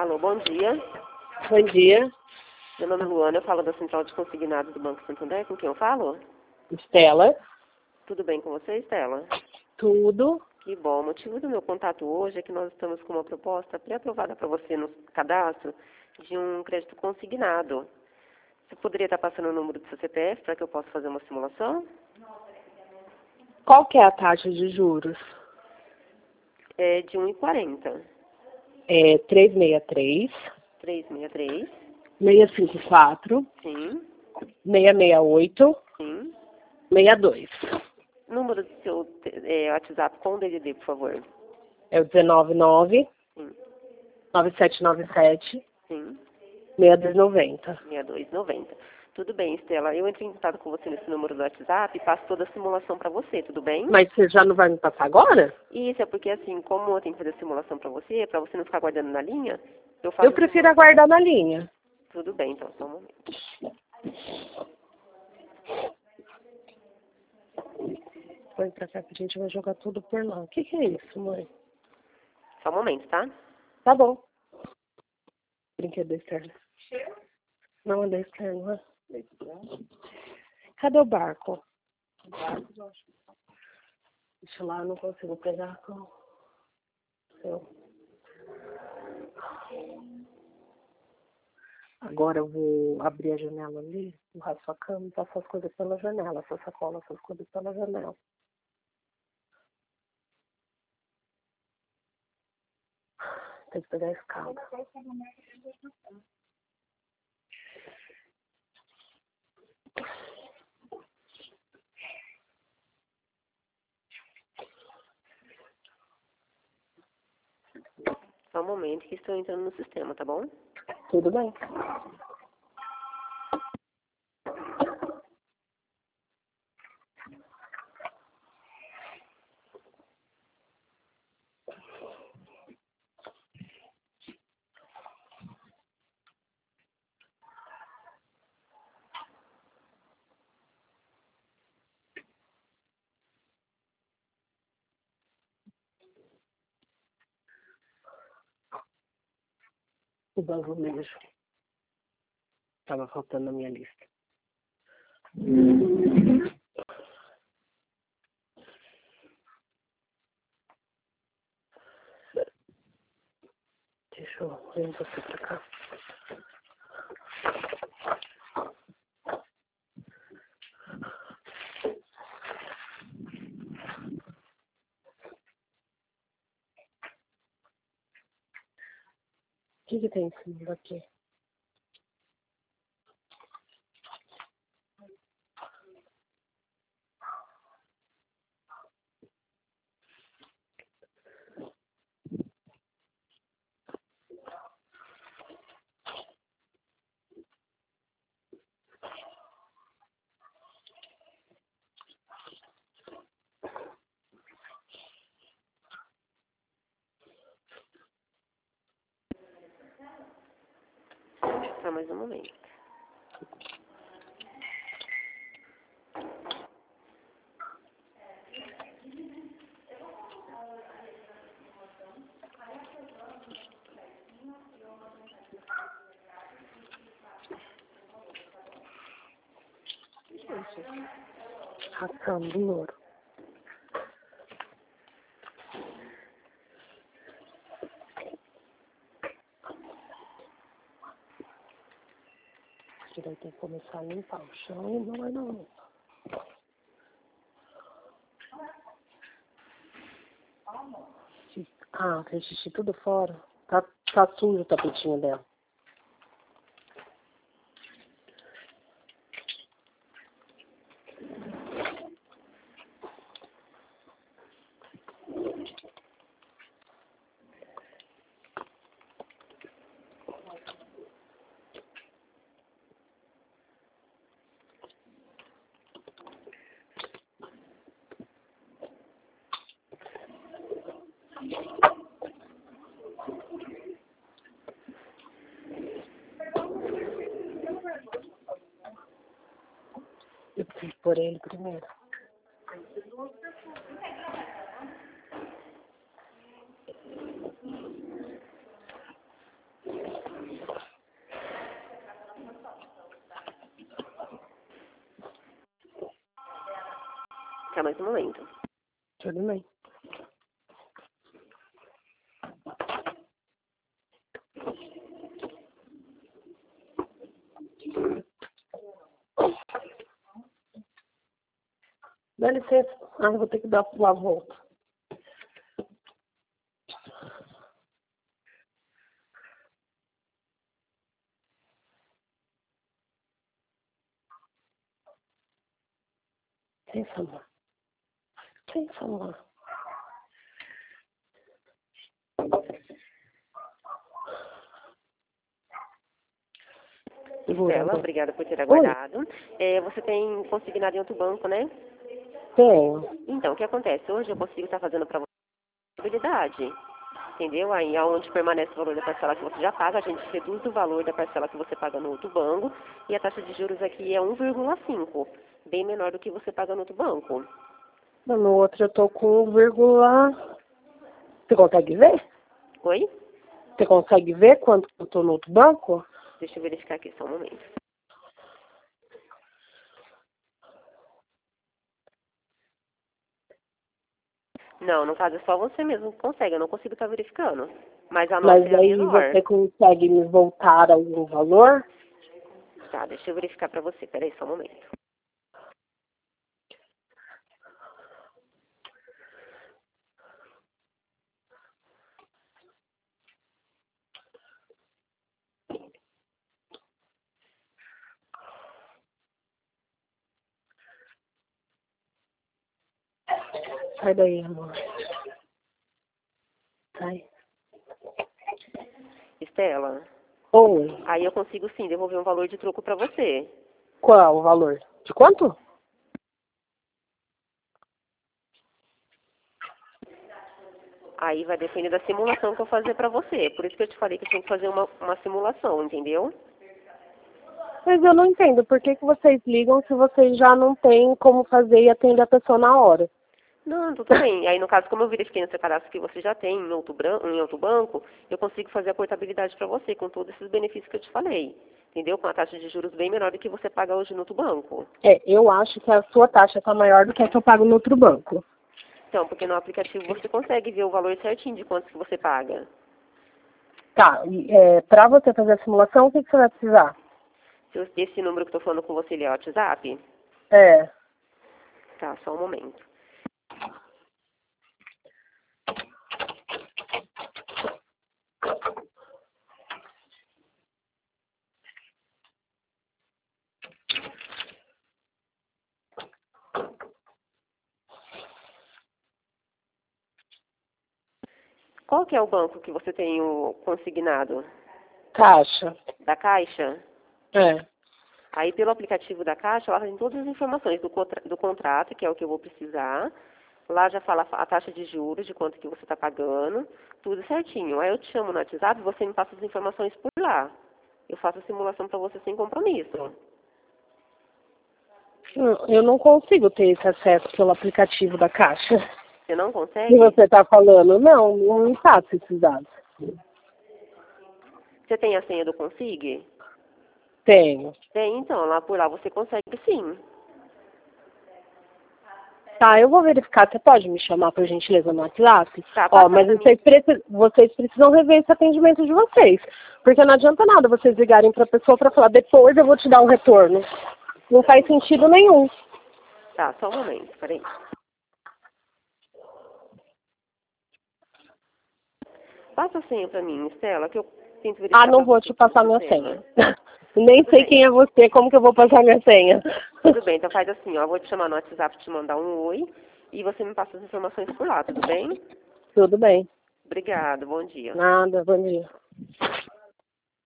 Alô, bom dia. Bom dia, Meu nome é Luana, eu falo da Central de Consignados do Banco Santander. Com quem eu falo? Estela. Tudo bem com você, Estela? Tudo. Que bom. O motivo do meu contato hoje é que nós estamos com uma proposta pré-aprovada para você no cadastro de um crédito consignado. Você poderia estar passando o número do seu CPF para que eu possa fazer uma simulação? Qual que é a taxa de juros? É de 1,40. É 363, 363. 654, Sim, 668, sim. 62. Número do seu WhatsApp com o DDD, por favor. É o 199 Sim, 9797 sim. 6290. 6290. Tudo bem, Estela. Eu entro em contato com você nesse número do WhatsApp e passo toda a simulação para você, tudo bem? Mas você já não vai me passar agora? Isso é porque, assim, como eu tenho que fazer a simulação para você não ficar guardando na linha, eu faço Eu prefiro aguardar na linha. Tudo bem, então, só um momento. Põe pra cá que a gente vai jogar tudo por lá. O que é isso, mãe? Só um momento, tá? Tá bom. Brinquedo externo. Não, é da externo, né? Cadê o barco? Deixa lá, eu não consigo pegar com o seu. Agora eu vou abrir a janela ali, empurrar sua cama e passar as coisas pela janela, sua sacola, essas coisas pela janela. Tem que pegar a escada. Só um momento que estou entrando no sistema, tá bom? Tudo bem. O azulejo. Tava faltando na minha lista. Deixa eu vir você pra cá. O que tem em cima daqui? Só mais um momento. Ração do ouro. Você vai ter que começar a limpar o chão e não é não. Ah, tem xixi tudo fora. Tá sujo o tapetinho dela. Eu preciso pôr ele primeiro. Tá mais um momento. Tudo bem. Dá licença. Eu vou ter que dar a volta. Licença, amor. Licença, amor. Estela, obrigada por ter aguardado. Você tem consignado em outro banco, né? Tenho. Então, o que acontece? Hoje eu consigo estar fazendo para você a habilidade. Entendeu? Aí, aonde permanece o valor da parcela que você já paga, a gente reduz o valor da parcela que você paga no outro banco. E a taxa de juros aqui é 1,5, bem menor do que você paga no outro banco. No outro eu tô com 1, você consegue ver? Oi? Você consegue ver quanto eu tô no outro banco? Deixa eu verificar aqui só um momento. Não, no caso é só você mesmo que consegue, eu não consigo estar verificando. Mas a nossa Mas é a aí menor. você consegue me voltar algum valor? Tá, deixa eu verificar pra você, peraí só um momento. Sai daí, amor. Sai. Estela, Oi. aí eu consigo sim devolver um valor de troco pra você. Qual o valor? De quanto? Aí vai depender da simulação que eu fazer pra você. Por isso que eu te falei que eu tinha que fazer uma simulação, entendeu? Mas eu não entendo. Por que vocês ligam se vocês já não têm como fazer e atender a pessoa na hora? Não, tudo bem. Aí, no caso, como eu verifiquei no seu cadastro que você já tem em outro banco, eu consigo fazer a portabilidade para você com todos esses benefícios que eu te falei. Entendeu? Com a taxa de juros bem menor do que você paga hoje no outro banco. Eu acho que a sua taxa está maior do que a que eu pago no outro banco. Então, porque no aplicativo você consegue ver o valor certinho de quanto que você paga. Tá, para você fazer a simulação, o que você vai precisar? Esse número que eu estou falando com você, ele é o WhatsApp? É, Tá, só um momento. Qual que é o banco que você tem o consignado? Caixa. Da Caixa? É. Aí, pelo aplicativo da Caixa, lá tem todas as informações do contrato, que é o que eu vou precisar. Lá já fala a taxa de juros, de quanto que você está pagando, tudo certinho. Aí eu te chamo no WhatsApp e você me passa as informações por lá. Eu faço a simulação para você sem compromisso. Eu não consigo ter esse acesso pelo aplicativo da Caixa. Você não E consegue? você está falando, não passa esses dados. Você tem a senha do Consig? Tenho. Tem, então. Lá por lá você consegue sim. Tá, eu vou verificar. Você pode me chamar, por gentileza, no WhatsApp? Tá, passa Mas pra mim. vocês precisam rever esse atendimento de vocês. Porque não adianta nada vocês ligarem para a pessoa para falar, depois eu vou te dar um retorno. Não faz sentido nenhum. Tá, só um momento, peraí. Passa a senha pra mim, Estela, que eu tento verificar Não pra vou você te aqui no passar minha sistema. senha. Nem Tudo sei bem. quem é você, como que eu vou passar minha senha? Tudo bem, então faz assim, ó. Eu vou te chamar no WhatsApp, te mandar um oi e você me passa as informações por lá, tudo bem? Tudo bem. Obrigada, bom dia. Nada, bom dia.